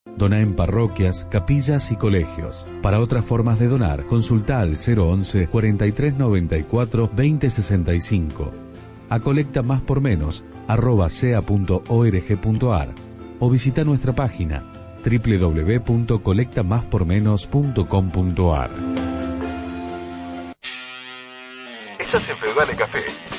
Dona en parroquias, capillas y colegios. Para otras formas de donar, consulta al 011 43 94 20 65. A colectamáspormenos@sea.org.ar o visita nuestra página www.colectamáspormenos.com.ar. Estás en Feudale Café.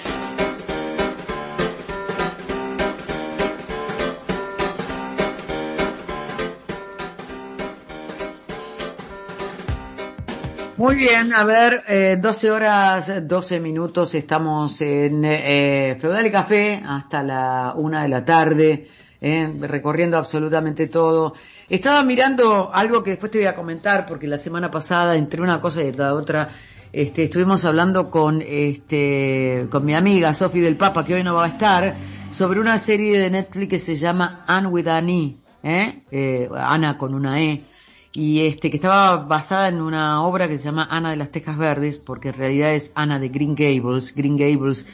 Muy bien, a ver, 12 horas, 12 minutos, estamos en Feudale Café hasta la 1 de la tarde, recorriendo absolutamente todo. Estaba mirando algo que después te voy a comentar, porque la semana pasada, entre una cosa y la otra, estuvimos hablando con mi amiga Sofi del Papa, que hoy no va a estar, sobre una serie de Netflix que se llama Anne with an E, Ana con una E, y que estaba basada en una obra que se llama Ana de las Tejas Verdes, porque en realidad es Ana de Green Gables. Green Gables,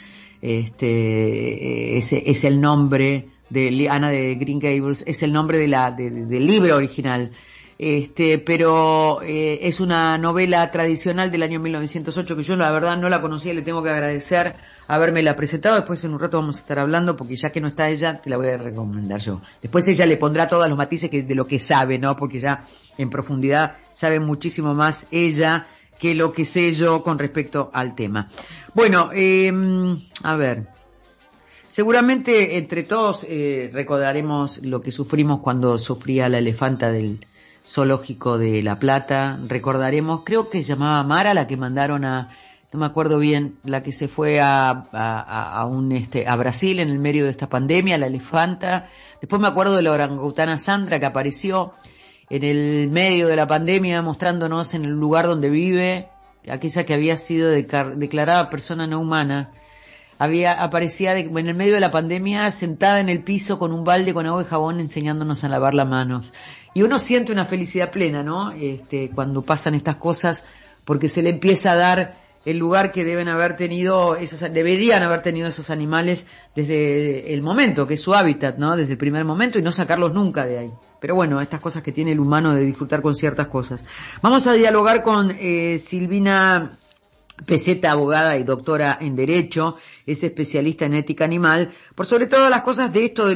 es el nombre de Ana de Green Gables, es el nombre del libro original. Pero es una novela tradicional del año 1908 que yo la verdad no la conocía y le tengo que agradecer habérmela presentado. Después en un rato vamos a estar hablando, porque ya que no está ella, te la voy a recomendar yo. Después ella le pondrá todos los matices de lo que sabe, ¿no? Porque ya en profundidad sabe muchísimo más ella que lo que sé yo con respecto al tema. Bueno, a ver. Seguramente entre todos recordaremos lo que sufrimos cuando sufría la elefanta del zoológico de La Plata. Recordaremos, creo que se llamaba Mara, la que mandaron no me acuerdo bien, la que se fue a Brasil en el medio de esta pandemia, la elefanta. Después me acuerdo de la orangutana Sandra, que apareció en el medio de la pandemia mostrándonos en el lugar donde vive, aquella que había sido declarada persona no humana. Aparecía en el medio de la pandemia sentada en el piso con un balde con agua y jabón enseñándonos a lavar las manos. Y uno siente una felicidad plena, ¿no? Cuando pasan estas cosas, porque se le empieza a dar el lugar que deberían haber tenido esos animales desde el momento, que es su hábitat, ¿no? Desde el primer momento, y no sacarlos nunca de ahí. Pero bueno, estas cosas que tiene el humano de disfrutar con ciertas cosas. Vamos a dialogar con Silvina Peseta, abogada y doctora en Derecho, es especialista en ética animal, por sobre todas las cosas de esto de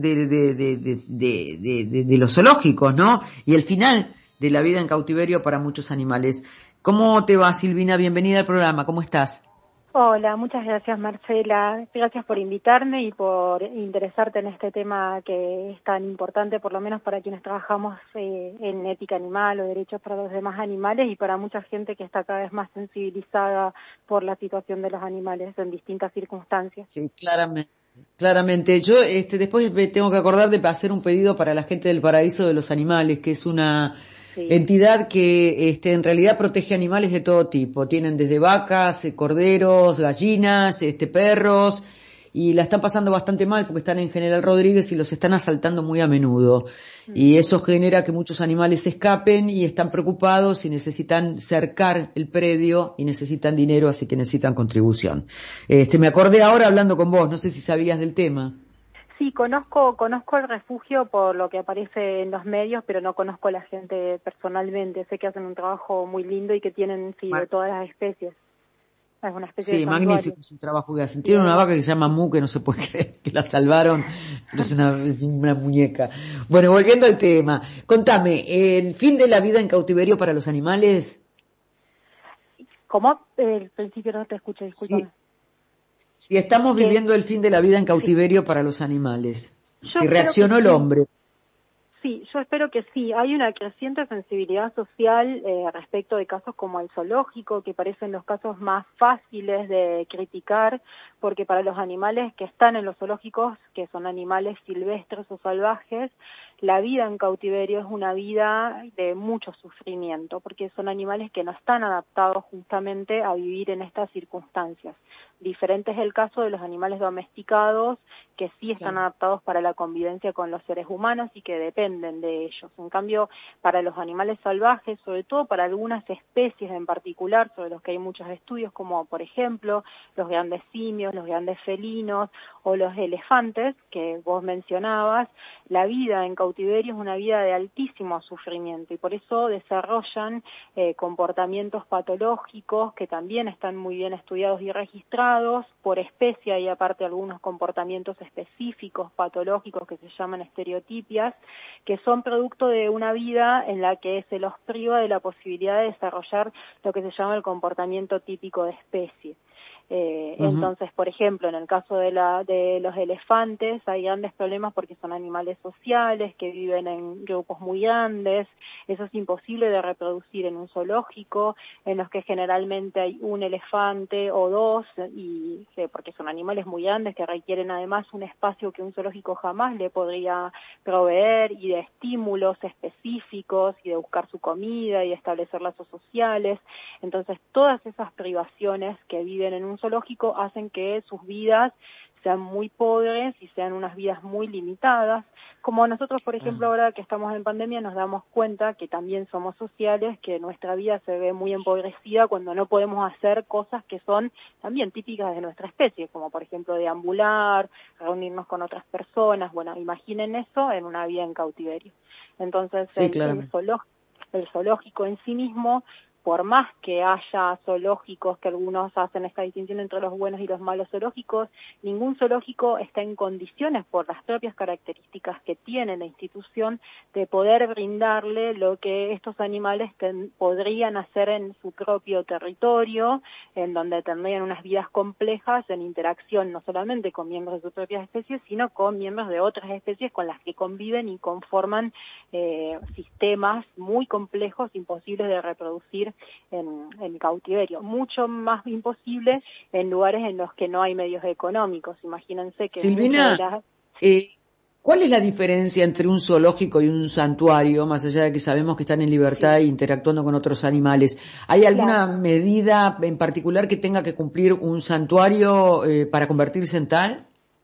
los zoológicos, ¿no? Y el final de la vida en cautiverio para muchos animales. ¿Cómo te va, Silvina? Bienvenida al programa, ¿cómo estás? Hola, muchas gracias, Marcela. Gracias por invitarme y por interesarte en este tema que es tan importante, por lo menos para quienes trabajamos en ética animal o derechos para los demás animales, y para mucha gente que está cada vez más sensibilizada por la situación de los animales en distintas circunstancias. Sí, claramente. Yo después me tengo que acordar de hacer un pedido para la gente del Paraíso de los Animales, que es una entidad que en realidad protege animales de todo tipo. Tienen desde vacas, corderos, gallinas, perros, y la están pasando bastante mal porque están en General Rodríguez y los están asaltando muy a menudo. Y eso genera que muchos animales escapen y están preocupados y necesitan cercar el predio y necesitan dinero, así que necesitan contribución. Me acordé ahora hablando con vos, no sé si sabías del tema. Sí, conozco el refugio por lo que aparece en los medios, pero no conozco a la gente personalmente. Sé que hacen un trabajo muy lindo y que tienen, de todas las especies. Es una especie de santuario. Magnífico es el trabajo que hacen. Tienen una vaca que se llama Mu, que no se puede creer, que la salvaron, pero es una muñeca. Bueno, volviendo al tema, contame, ¿el fin de la vida en cautiverio para los animales? ¿Cómo? El principio no te escuché, discúlpame. Si estamos viviendo el fin de la vida en cautiverio para los animales, si reaccionó el hombre. Sí, yo espero que sí. Hay una creciente sensibilidad social respecto de casos como el zoológico, que parecen los casos más fáciles de criticar, porque para los animales que están en los zoológicos, que son animales silvestres o salvajes, la vida en cautiverio es una vida de mucho sufrimiento, porque son animales que no están adaptados justamente a vivir en estas circunstancias. Diferente es el caso de los animales domesticados, que sí están adaptados para la convivencia con los seres humanos y que dependen de ellos. En cambio, para los animales salvajes, sobre todo para algunas especies en particular, sobre los que hay muchos estudios, como por ejemplo los grandes simios, los grandes felinos o los elefantes, que vos mencionabas, la vida en cautiverio es una vida de altísimo sufrimiento y por eso desarrollan comportamientos patológicos que también están muy bien estudiados y registrados por especie, y aparte algunos comportamientos específicos patológicos que se llaman estereotipias, que son producto de una vida en la que se los priva de la posibilidad de desarrollar lo que se llama el comportamiento típico de especie. Entonces, por ejemplo, en el caso de los elefantes hay grandes problemas porque son animales sociales que viven en grupos muy grandes. Eso es imposible de reproducir en un zoológico, en los que generalmente hay un elefante o dos, y porque son animales muy grandes que requieren además un espacio que un zoológico jamás le podría proveer, y de estímulos específicos y de buscar su comida y establecer lazos sociales. Entonces, todas esas privaciones que viven en un zoológico hacen que sus vidas sean muy pobres y sean unas vidas muy limitadas. Como nosotros, por ejemplo, ahora que estamos en pandemia, nos damos cuenta que también somos sociales, que nuestra vida se ve muy empobrecida cuando no podemos hacer cosas que son también típicas de nuestra especie, como por ejemplo deambular, reunirnos con otras personas. Bueno, imaginen eso en una vida en cautiverio. Entonces, Sí, el zoológico en sí mismo, por más que haya zoológicos que algunos hacen esta distinción entre los buenos y los malos zoológicos, ningún zoológico está en condiciones, por las propias características que tiene la institución, de poder brindarle lo que estos animales podrían hacer en su propio territorio, en donde tendrían unas vidas complejas en interacción no solamente con miembros de sus propias especies, sino con miembros de otras especies con las que conviven y conforman sistemas muy complejos, imposibles de reproducir en cautiverio, mucho más imposible en lugares en los que no hay medios económicos. Imagínense que Silvina, ¿cuál es la diferencia entre un zoológico y un santuario, más allá de que sabemos que están en libertad e interactuando con otros animales? ¿Hay alguna medida en particular que tenga que cumplir un santuario para convertirse en tal?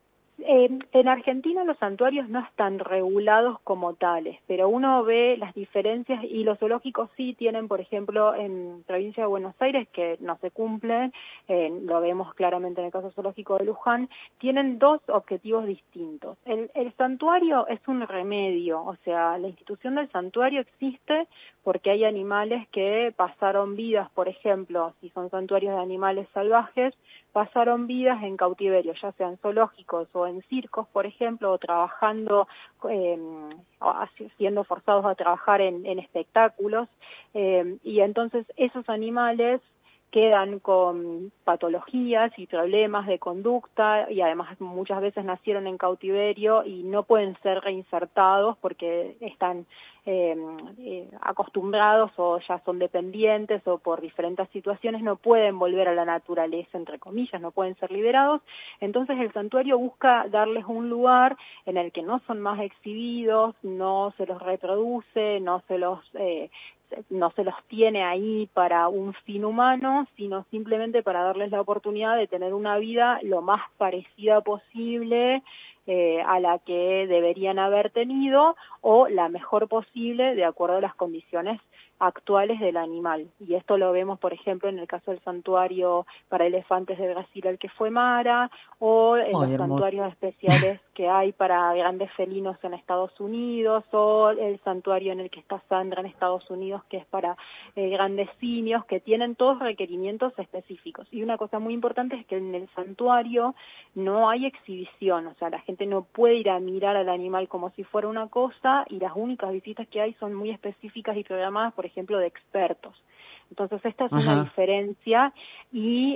En Argentina los santuarios no están regulados como tales, pero uno ve las diferencias, y los zoológicos sí tienen, por ejemplo, en provincia de Buenos Aires, que no se cumplen, lo vemos claramente en el caso zoológico de Luján, tienen dos objetivos distintos. El santuario es un remedio, o sea, la institución del santuario existe porque hay animales que pasaron vidas, por ejemplo, si son santuarios de animales salvajes, pasaron vidas en cautiverio, ya sean zoológicos o en circos, por ejemplo, o trabajando, siendo forzados a trabajar en espectáculos, y entonces esos animales quedan con patologías y problemas de conducta, y además muchas veces nacieron en cautiverio y no pueden ser reinsertados porque están acostumbrados o ya son dependientes, o por diferentes situaciones no pueden volver a la naturaleza, entre comillas, no pueden ser liberados. Entonces el santuario busca darles un lugar en el que no son más exhibidos, no se los reproduce, no se los tiene ahí para un fin humano, sino simplemente para darles la oportunidad de tener una vida lo más parecida posible a la que deberían haber tenido, o la mejor posible de acuerdo a las condiciones actuales del animal. Y esto lo vemos, por ejemplo, en el caso del santuario para elefantes de Brasil, el que fue Mara, o en los santuarios especiales que hay para grandes felinos en Estados Unidos, o el santuario en el que está Sandra en Estados Unidos, que es para grandes simios, que tienen todos requerimientos específicos. Y una cosa muy importante es que en el santuario no hay exhibición, o sea, la gente no puede ir a mirar al animal como si fuera una cosa, y las únicas visitas que hay son muy específicas y programadas, por ejemplo, de expertos. Entonces esta es una diferencia, y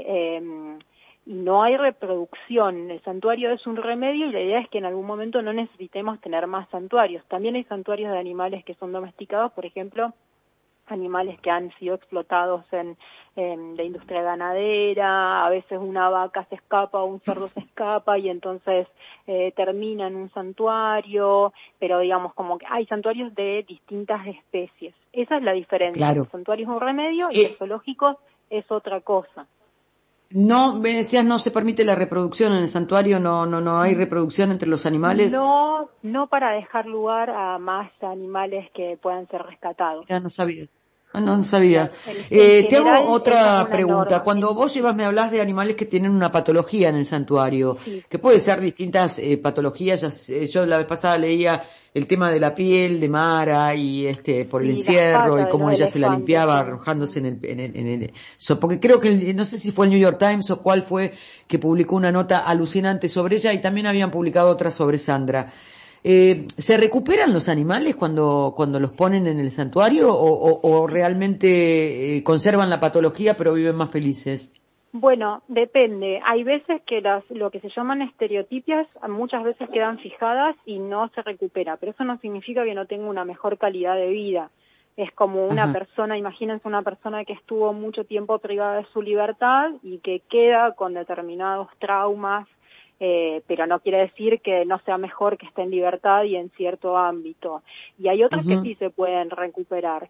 no hay reproducción. El santuario es un remedio, y la idea es que en algún momento no necesitemos tener más santuarios. También hay santuarios de animales que son domesticados, por ejemplo, animales que han sido explotados en la industria ganadera. A veces una vaca se escapa o un cerdo se escapa y entonces termina en un santuario, pero digamos como que hay santuarios de distintas especies. Esa es la diferencia. El santuario es un remedio y el zoológico es otra cosa. No, me decías, no se permite la reproducción en el santuario, no hay reproducción entre los animales. No, no para dejar lugar a más animales que puedan ser rescatados. Ya no sabía. No sabía. En Te general, hago esa otra es una pregunta. norma. Cuando vos llevas, me hablas de animales que tienen una patología en el santuario, Sí, que puede ser distintas patologías. Yo la vez pasada leía el tema de la piel de Mara y por el sí, las encierro y patas de cómo los ella se la elefantes. limpiaba Sí. arrojándose porque creo que no sé si fue el New York Times o cuál fue que publicó una nota alucinante sobre ella y también habían publicado otra sobre Sandra. ¿Se recuperan los animales cuando los ponen en el santuario o realmente conservan la patología pero viven más felices? Bueno, depende. Hay veces que lo que se llaman estereotipias muchas veces quedan fijadas y no se recupera, pero eso no significa que no tenga una mejor calidad de vida. Es como una Ajá. persona, imagínense una persona que estuvo mucho tiempo privada de su libertad y que queda con determinados traumas, pero no quiere decir que no sea mejor que esté en libertad y en cierto ámbito. Y hay otras que Ujú. sí se pueden recuperar.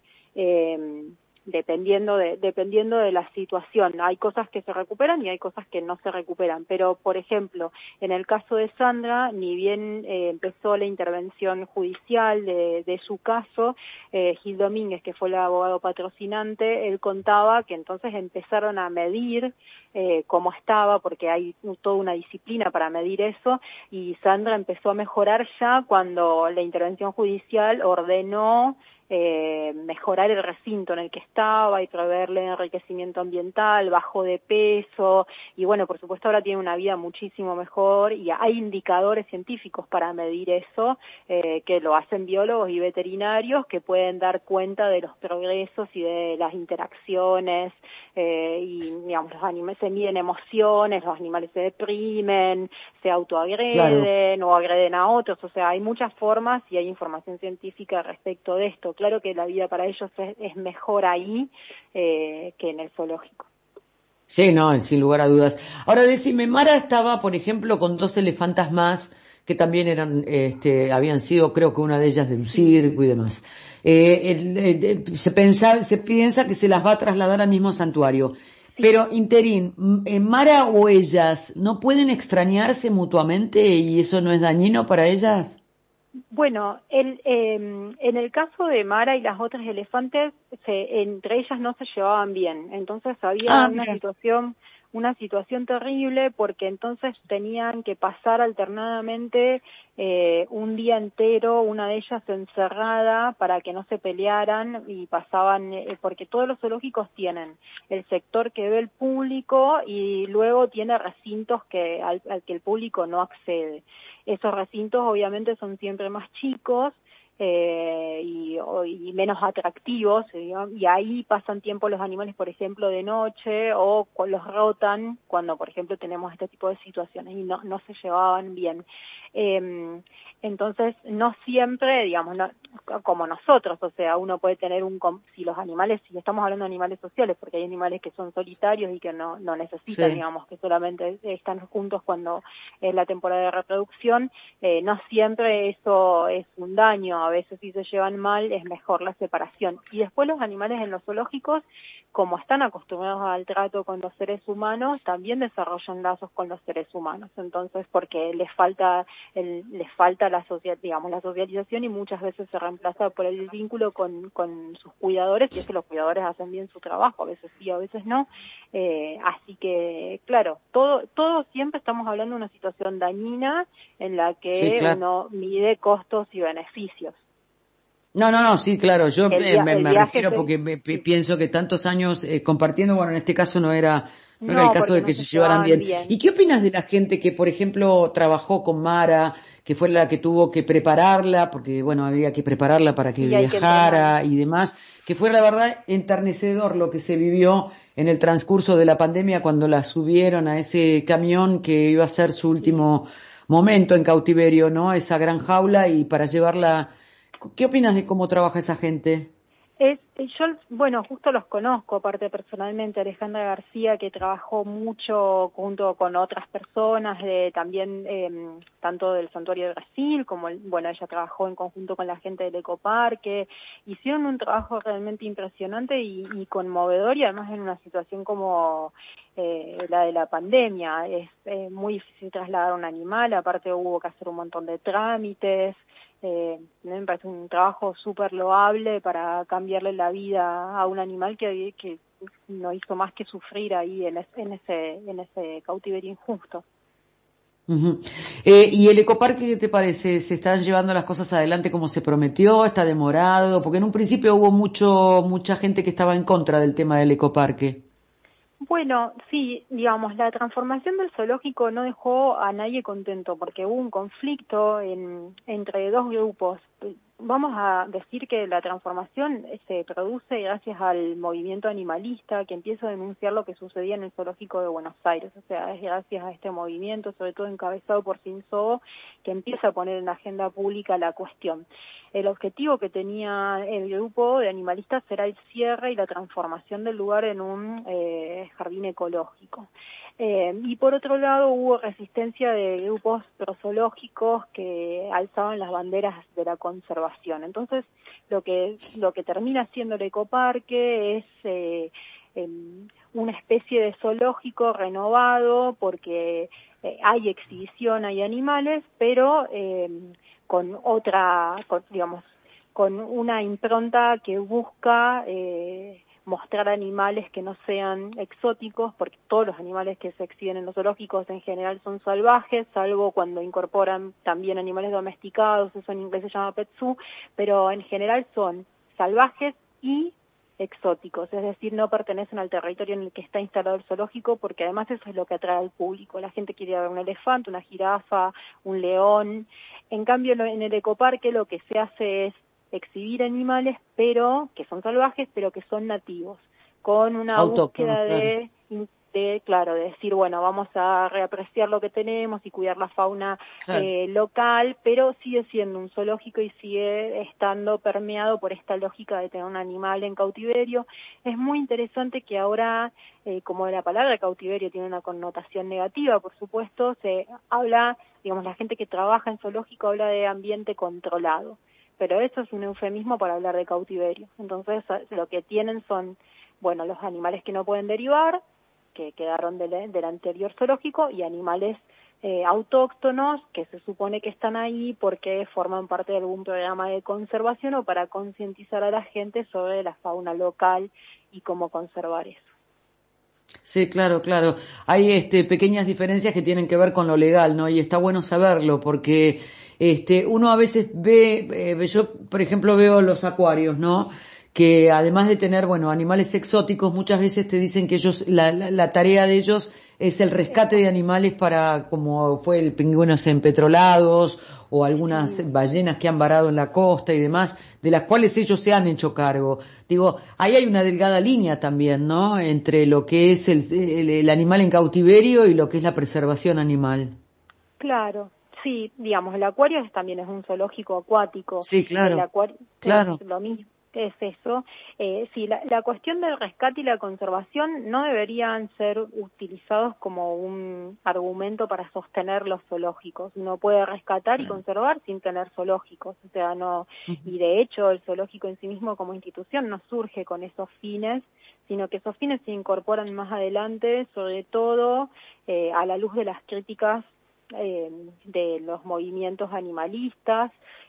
Dependiendo de la situación. Hay cosas que se recuperan y hay cosas que no se recuperan. Pero, por ejemplo, en el caso de Sandra, ni bien empezó la intervención judicial de su caso, Gil Domínguez, que fue el abogado patrocinante, él contaba que entonces empezaron a medir cómo estaba, porque hay toda una disciplina para medir eso, y Sandra empezó a mejorar ya cuando la intervención judicial ordenó mejorar el recinto en el que estaba y proveerle enriquecimiento ambiental, bajó de peso y bueno, por supuesto ahora tiene una vida muchísimo mejor y hay indicadores científicos para medir eso que lo hacen biólogos y veterinarios que pueden dar cuenta de los progresos y de las interacciones y digamos los animales se miden emociones, los animales se deprimen, se autoagreden Claro. o agreden a otros, o sea hay muchas formas y hay información científica respecto de esto. Claro que la vida para ellos es mejor ahí que en el zoológico. Sí, no, sin lugar a dudas. Ahora decime, Mara estaba, por ejemplo, con 2 elefantas más que también habían sido, creo que una de ellas de un circo y demás. Se piensa que se las va a trasladar al mismo santuario. Sí. Pero, Interín, Mara o ellas, ¿no pueden extrañarse mutuamente y eso no es dañino para ellas? Bueno, en el caso de Mara y las otras elefantes, entre ellas no se llevaban bien. Entonces había Ah, mira. una situación terrible porque entonces tenían que pasar alternadamente un día entero, una de ellas encerrada para que no se pelearan y pasaban, porque todos los zoológicos tienen el sector que ve el público y luego tiene recintos al que el público no accede. Esos recintos obviamente son siempre más chicos y menos atractivos, digamos, y ahí pasan tiempo los animales, por ejemplo, de noche o los rotan cuando, por ejemplo, tenemos este tipo de situaciones y no se llevaban bien. Entonces, no siempre, digamos, como nosotros, o sea, uno puede tener si estamos hablando de animales sociales, porque hay animales que son solitarios y que no necesitan, Sí. digamos, que solamente están juntos cuando es la temporada de reproducción, no siempre eso es un daño, a veces si se llevan mal es mejor la separación. Y después los animales en los zoológicos, como están acostumbrados al trato con los seres humanos, también desarrollan lazos con los seres humanos, entonces porque les falta la socialización y muchas veces se reemplaza por el vínculo con sus cuidadores y es que los cuidadores hacen bien su trabajo, a veces sí, a veces no, así que claro, todo siempre estamos hablando de una situación dañina en la Sí, que claro. uno mide costos y beneficios. No, sí, claro, yo El me viaje refiero porque sí. pienso que tantos años compartiendo, bueno, en este caso no era el No, caso porque de no que se se llevaran llevaban bien. bien. ¿Y qué opinas de la gente que, por ejemplo, trabajó con Mara, que fue la que tuvo que prepararla, porque, bueno, había que prepararla para que Sí, hay que entrenarla. viajara y demás, que fue la verdad enternecedor lo que se vivió en el transcurso de la pandemia cuando la subieron a ese camión que iba a ser su Sí. último momento en cautiverio, ¿no? Esa gran jaula y para llevarla. ¿Qué opinas de cómo trabaja esa gente? Bueno, justo los conozco, aparte personalmente, Alejandra García, que trabajó mucho junto con otras personas, también tanto del Santuario de Brasil, como, ella trabajó en conjunto con la gente del Ecoparque, hicieron un trabajo realmente impresionante y conmovedor, y además en una situación como la de la pandemia. Es muy difícil trasladar a un animal, aparte hubo que hacer un montón de trámites. Me parece un trabajo súper loable para cambiarle la vida a un animal que no hizo más que sufrir ahí en ese cautiverio injusto. Uh-huh. ¿Y el ecoparque qué te parece? ¿Se están llevando las cosas adelante como se prometió? ¿Está demorado? Porque en un principio hubo mucha gente que estaba en contra del tema del ecoparque. Bueno, sí, digamos, la transformación del zoológico no dejó a nadie contento porque hubo un conflicto entre dos grupos. Vamos a decir que la transformación se produce gracias al movimiento animalista que empieza a denunciar lo que sucedía en el zoológico de Buenos Aires. O sea, es gracias a este movimiento, sobre todo encabezado por Cinzó, que empieza a poner en la agenda pública la cuestión. El objetivo que tenía el grupo de animalistas era el cierre y la transformación del lugar en un jardín ecológico. Y por otro lado hubo resistencia de grupos prozoológicos que alzaban las banderas de la conservación. Entonces, lo que termina siendo el ecoparque es una especie de zoológico renovado porque hay exhibición, hay animales, pero con una impronta que busca mostrar animales que no sean exóticos, porque todos los animales que se exhiben en los zoológicos en general son salvajes, salvo cuando incorporan también animales domesticados, eso en inglés se llama pet zoo, pero en general son salvajes y exóticos, es decir, no pertenecen al territorio en el que está instalado el zoológico, porque además eso es lo que atrae al público. La gente quiere ver un elefante, una jirafa, un león. En cambio, en el ecoparque lo que se hace es exhibir animales, pero que son salvajes, pero que son nativos, con una búsqueda de decir, bueno, vamos a reapreciar lo que tenemos y cuidar la fauna local, pero sigue siendo un zoológico y sigue estando permeado por esta lógica de tener un animal en cautiverio. Es muy interesante que ahora, como la palabra cautiverio tiene una connotación negativa, por supuesto, se habla, digamos, la gente que trabaja en zoológico habla de ambiente controlado, pero eso es un eufemismo para hablar de cautiverio. Entonces, lo que tienen son, los animales que no pueden derivar, que quedaron del anterior zoológico, y animales autóctonos que se supone que están ahí porque forman parte de algún programa de conservación o para concientizar a la gente sobre la fauna local y cómo conservar eso. Sí, claro. Hay pequeñas diferencias que tienen que ver con lo legal, ¿no? Y está bueno saberlo porque uno a veces ve, yo por ejemplo veo los acuarios, ¿no? Que además de tener, animales exóticos, muchas veces te dicen que ellos, la tarea de ellos es el rescate de animales para, como fue el pingüinos empetrolados o algunas ballenas que han varado en la costa y demás, de las cuales ellos se han hecho cargo. Digo, ahí hay una delgada línea también, ¿no? Entre lo que es el animal en cautiverio y lo que es la preservación animal. Claro. Sí, digamos, el acuario también es un zoológico acuático. Sí, claro. El acuario claro. es lo mismo. Es eso. Sí, la cuestión del rescate y la conservación no deberían ser utilizados como un argumento para sostener los zoológicos. Uno puede rescatar y conservar sin tener zoológicos, o sea, no. Y de hecho el zoológico en sí mismo como institución no surge con esos fines, sino que esos fines se incorporan más adelante, sobre todo a la luz de las críticas de los movimientos animalistas,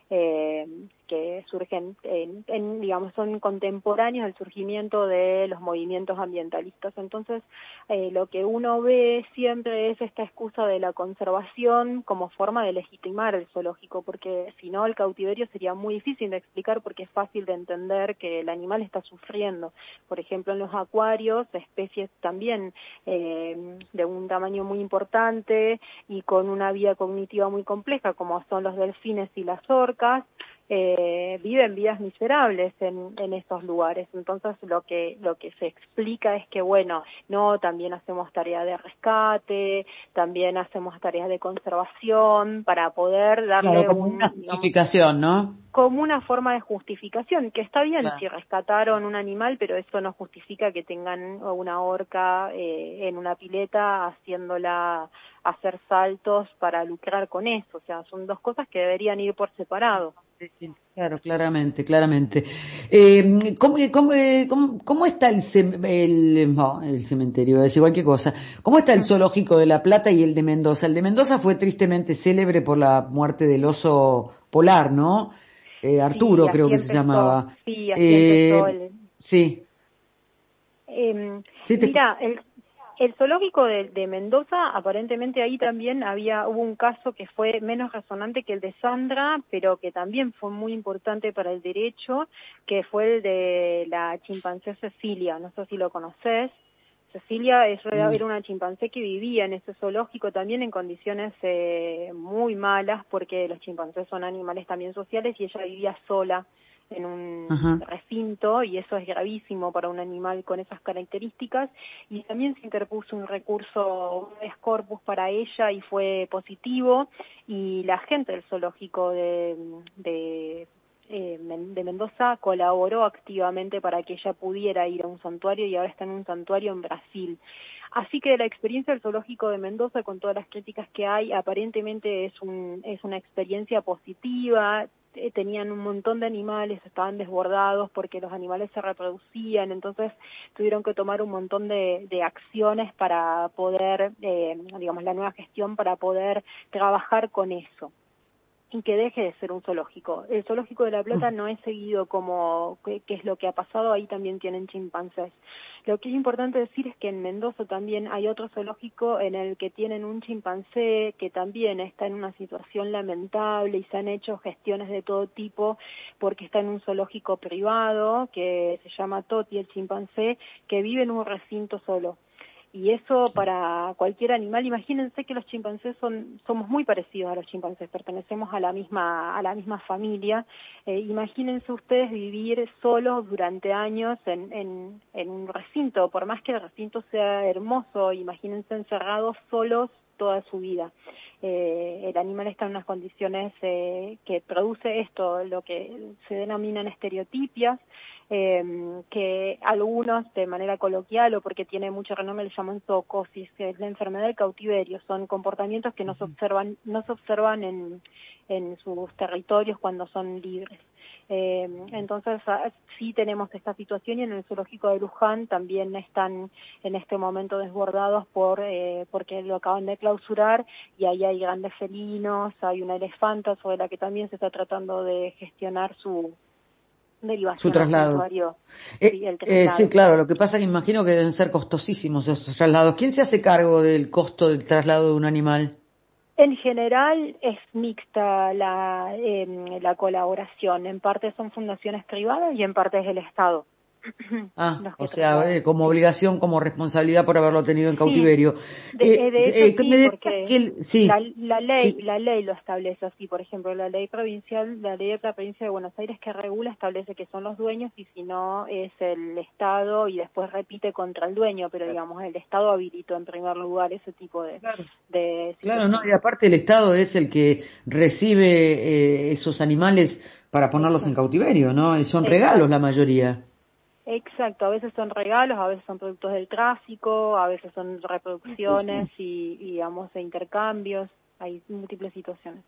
que surgen, digamos, son contemporáneos al surgimiento de los movimientos ambientalistas. Entonces, lo que uno ve siempre es esta excusa de la conservación como forma de legitimar el zoológico, porque si no, el cautiverio sería muy difícil de explicar porque es fácil de entender que el animal está sufriendo. Por ejemplo, en los acuarios, especies también de un tamaño muy importante y con una vida cognitiva muy compleja, como son los delfines y las orcas, viven vidas miserables en estos lugares. Entonces lo que se explica es que bueno, no, también hacemos tareas de rescate, también hacemos tareas de conservación para poder darle Claro, como una justificación, ¿no? Como una forma de justificación, que está bien Claro. si rescataron un animal, pero eso no justifica que tengan una orca en una pileta haciéndola hacer saltos para lucrar con eso. O sea, son dos cosas que deberían ir por separado. Sí, claro, claramente. ¿Cómo está el cementerio? Voy a decir cualquier cosa. ¿Cómo está el zoológico de La Plata y el de Mendoza? El de Mendoza fue tristemente célebre por la muerte del oso polar, ¿no? Arturo, Sí, creo así que se empezó. llamaba. Sí, así empezó Sí. Sí, Mira, el zoológico de Mendoza, aparentemente ahí también hubo un caso que fue menos resonante que el de Sandra, pero que también fue muy importante para el derecho, que fue el de la chimpancé Cecilia. No sé si lo conoces. Cecilia era una chimpancé que vivía en ese zoológico también en condiciones muy malas, porque los chimpancés son animales también sociales y ella vivía sola en un recinto, y eso es gravísimo para un animal con esas características. Y también se interpuso un recurso, un habeas corpus para ella, y fue positivo, y la gente del zoológico de Mendoza colaboró activamente para que ella pudiera ir a un santuario, y ahora está en un santuario en Brasil. Así que la experiencia del zoológico de Mendoza, con todas las críticas que hay, aparentemente es una experiencia positiva. Tenían un montón de animales, estaban desbordados porque los animales se reproducían, entonces tuvieron que tomar un montón de acciones para poder, digamos, la nueva gestión para poder trabajar con eso y que deje de ser un zoológico. El zoológico de La Plata no es seguido como qué es lo que ha pasado, ahí también tienen chimpancés. Lo que es importante decir es que en Mendoza también hay otro zoológico en el que tienen un chimpancé que también está en una situación lamentable, y se han hecho gestiones de todo tipo porque está en un zoológico privado que se llama Toti, el chimpancé, que vive en un recinto solo. Y eso para cualquier animal, imagínense que los chimpancés somos muy parecidos a los chimpancés, pertenecemos a la misma familia. Imagínense ustedes vivir solos durante años en un recinto, por más que el recinto sea hermoso, imagínense encerrados solos toda su vida. El animal está en unas condiciones que produce esto, lo que se denominan estereotipias, que algunos de manera coloquial o porque tiene mucho renombre le llaman zoocosis, que es la enfermedad del cautiverio. Son comportamientos que no se observan en sus territorios cuando son libres. Entonces sí tenemos esta situación, y en el zoológico de Luján también están en este momento desbordados porque lo acaban de clausurar, y ahí hay grandes felinos, hay una elefanta sobre la que también se está tratando de gestionar su derivación Su traslado. al santuario. Sí, el traslado. Sí, claro, lo que pasa es que imagino que deben ser costosísimos esos traslados. ¿Quién se hace cargo del costo del traslado de un animal? En general es mixta la colaboración. En parte son fundaciones privadas y en parte es el Estado. O sea, como obligación, como responsabilidad por haberlo tenido en Sí, cautiverio. de eso sí, Me decías porque sí, la sí. ley lo establece así. Por ejemplo, la ley de la provincia de Buenos Aires que regula establece que son los dueños, y si no es el Estado, y después repite contra el dueño, pero digamos el Estado habilitó en primer lugar ese tipo de Claro, no, situaciones. y aparte el Estado es el que recibe esos animales para ponerlos en Exacto. cautiverio, ¿no? Y son regalos Exacto. la mayoría. Exacto, a veces son regalos, a veces son productos del tráfico, a veces son Sí, reproducciones sí. y digamos, de intercambios, hay múltiples situaciones.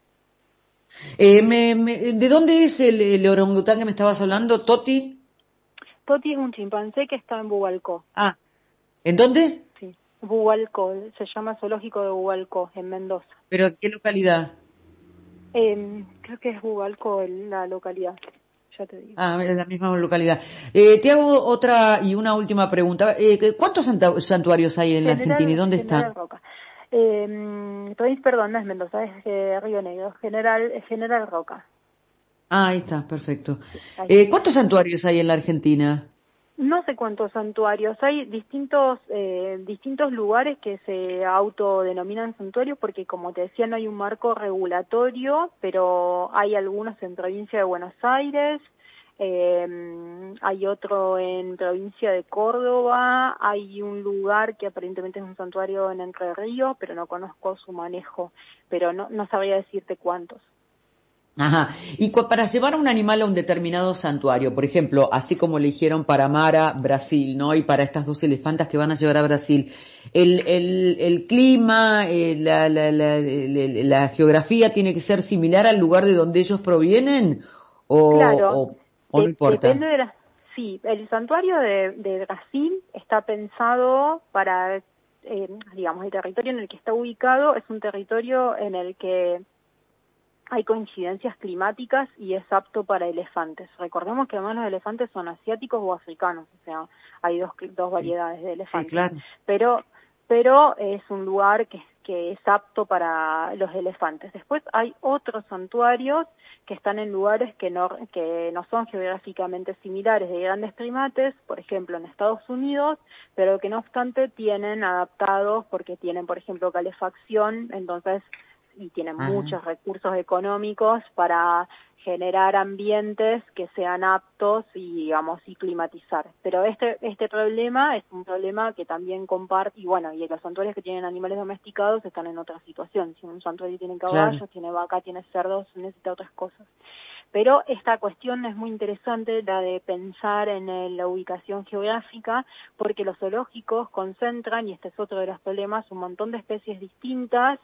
¿De dónde es el orangután que me estabas hablando, Toti? Toti es un chimpancé que está en Bubalcó. ¿En dónde? Sí, Bubalcó, se llama Zoológico de Bubalcó, en Mendoza. ¿Pero en qué localidad? Creo que es Bubalcó la localidad, ya te digo. En la misma localidad. Te hago otra y una última pregunta. ¿Cuántos santuarios hay en la Argentina y dónde General están? Roca. Perdón, no es Mendoza, es Río Negro, General Roca. Ahí está, perfecto. Ahí está. ¿Cuántos santuarios hay en la Argentina? No sé cuántos santuarios, hay distintos lugares que se autodenominan santuarios porque, como te decía, no hay un marco regulatorio, pero hay algunos en provincia de Buenos Aires, hay otro en provincia de Córdoba, hay un lugar que aparentemente es un santuario en Entre Ríos, pero no conozco su manejo, pero no sabría decirte cuántos. Ajá. Y para llevar a un animal a un determinado santuario, por ejemplo, así como eligieron para Mara, Brasil, ¿no? Y para estas dos elefantas que van a llevar a Brasil, el clima, la geografía tiene que ser similar al lugar de donde ellos provienen, Claro, o no importa. depende de la... Sí, el santuario de Brasil está pensado para, digamos, el territorio en el que está ubicado es un territorio en el que hay coincidencias climáticas y es apto para elefantes. Recordemos que además los elefantes son asiáticos o africanos, o sea, hay dos Sí, variedades de sí, elefantes. claro. Pero es un lugar que es apto para los elefantes. Después hay otros santuarios que están en lugares que no son geográficamente similares de grandes primates, por ejemplo en Estados Unidos, pero que no obstante tienen adaptados porque tienen, por ejemplo, calefacción, entonces y tienen Ajá. muchos recursos económicos para generar ambientes que sean aptos y, digamos, y climatizar. Pero este problema es un problema que también comparte, y bueno, y los santuarios que tienen animales domesticados están en otra situación. Si un santuario tiene Claro. caballos, tiene vaca, tiene cerdos, necesita otras cosas. Pero esta cuestión es muy interesante, la de pensar en la ubicación geográfica, porque los zoológicos concentran, y este es otro de los problemas, un montón de especies distintas,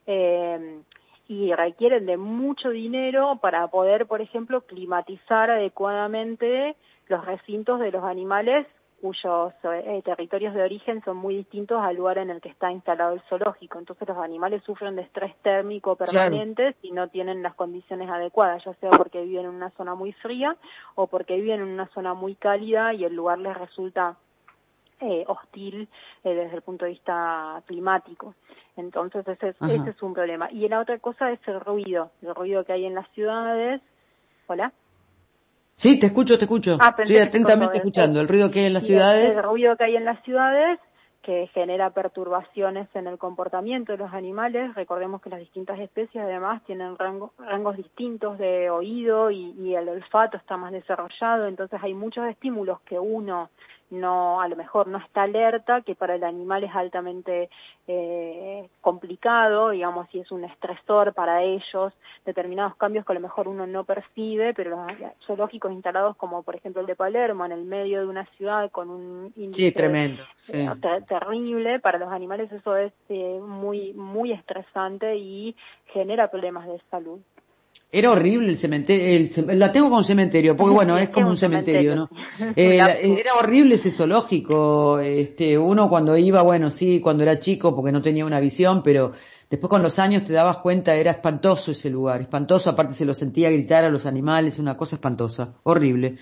y requieren de mucho dinero para poder, por ejemplo, climatizar adecuadamente los recintos de los animales cuyos territorios de origen son muy distintos al lugar en el que está instalado el zoológico. Entonces los animales sufren de estrés térmico Claro. permanente si no tienen las condiciones adecuadas, ya sea porque viven en una zona muy fría o porque viven en una zona muy cálida y el lugar les resulta hostil desde el punto de vista climático. Entonces ese Ajá. es un problema. Y la otra cosa es el ruido que hay en las ciudades. ¿Hola? Sí, te escucho, te escucho. Estoy Pensé que se cortó. atentamente escuchando el ruido que hay en las Sí, el ciudades. ruido que hay en las ciudades que genera perturbaciones en el comportamiento de los animales. Recordemos que las distintas especies además tienen rangos distintos de oído y el olfato está más desarrollado, entonces hay muchos estímulos que uno a lo mejor no está alerta, que para el animal es altamente complicado, digamos, si es un estresor para ellos, determinados cambios que a lo mejor uno no percibe, pero los zoológicos instalados como por ejemplo el de Palermo, en el medio de una ciudad con un Sí, índice tremendo. Sí. terrible, para los animales eso es muy estresante y genera problemas de salud. Era horrible el cementerio, la tengo como cementerio, porque bueno, Sí, es es que es como un un cementerio, cementerio, ¿no? sí. Es un lapsus. Era horrible ese zoológico, uno cuando iba, bueno, sí, cuando era chico, porque no tenía una visión, pero después con los años te dabas cuenta, era espantoso ese lugar, espantoso, aparte se lo sentía gritar a los animales, una cosa espantosa, horrible.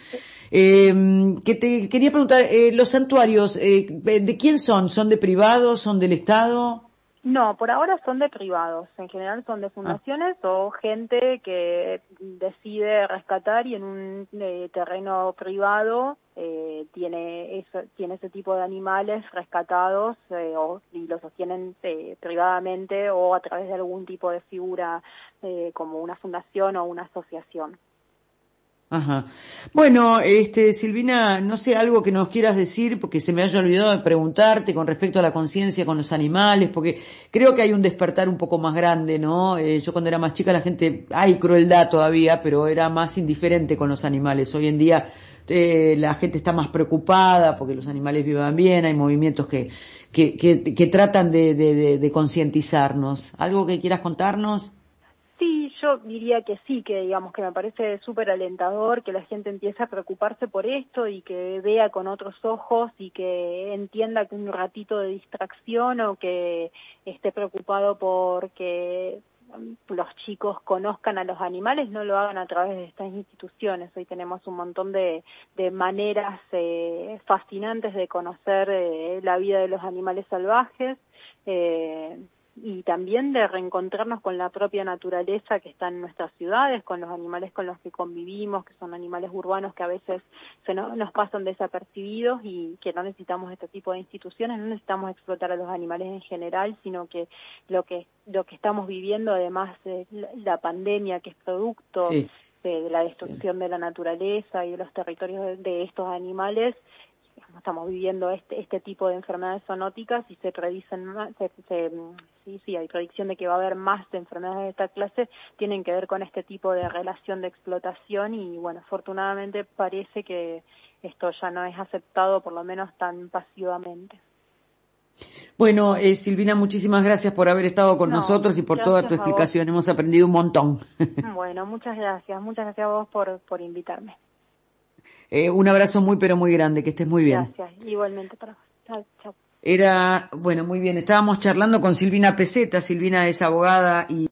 Que te quería preguntar, los santuarios, ¿de quién son? ¿Son de privados? ¿Son del Estado? No, por ahora son de privados, en general son de Ah, fundaciones o gente que decide rescatar y en un terreno privado tiene ese tipo de animales rescatados y los sostienen privadamente o a través de algún tipo de figura como una fundación o una asociación. ajá. Bueno, Silvina, no sé, algo que nos quieras decir, porque se me haya olvidado de preguntarte con respecto a la conciencia con los animales, porque creo que hay un despertar un poco más grande, ¿no? Yo cuando era más chica la gente, hay crueldad todavía, pero era más indiferente con los animales. Hoy en día la gente está más preocupada porque los animales vivan bien, hay movimientos que tratan de concientizarnos. ¿Algo que quieras contarnos? Sí, yo diría que sí, que digamos que me parece súper alentador que la gente empiece a preocuparse por esto y que vea con otros ojos y que entienda que un ratito de distracción o que esté preocupado porque los chicos conozcan a los animales, no lo hagan a través de estas instituciones. Hoy tenemos un montón de maneras fascinantes de conocer la vida de los animales salvajes. y también de reencontrarnos con la propia naturaleza que está en nuestras ciudades, con los animales con los que convivimos, que son animales urbanos que a veces nos pasan desapercibidos y que no necesitamos este tipo de instituciones, no necesitamos explotar a los animales en general, sino que lo que estamos viviendo, además de la pandemia, que es producto Sí. de la destrucción de la naturaleza y de los territorios de estos animales, estamos viviendo este tipo de enfermedades zoonóticas y se predicen más, hay predicción de que va a haber más de enfermedades de esta clase, tienen que ver con este tipo de relación de explotación y bueno, afortunadamente parece que esto ya no es aceptado, por lo menos tan pasivamente. Bueno, Silvina, muchísimas gracias por haber estado con nosotros y por toda tu explicación. Hemos aprendido un montón. Bueno, muchas gracias a vos por invitarme. Un abrazo muy, pero muy grande, que estés muy bien. Gracias, igualmente para vos. Chao. Muy bien, estábamos charlando con Silvina Peseta. Silvina es abogada y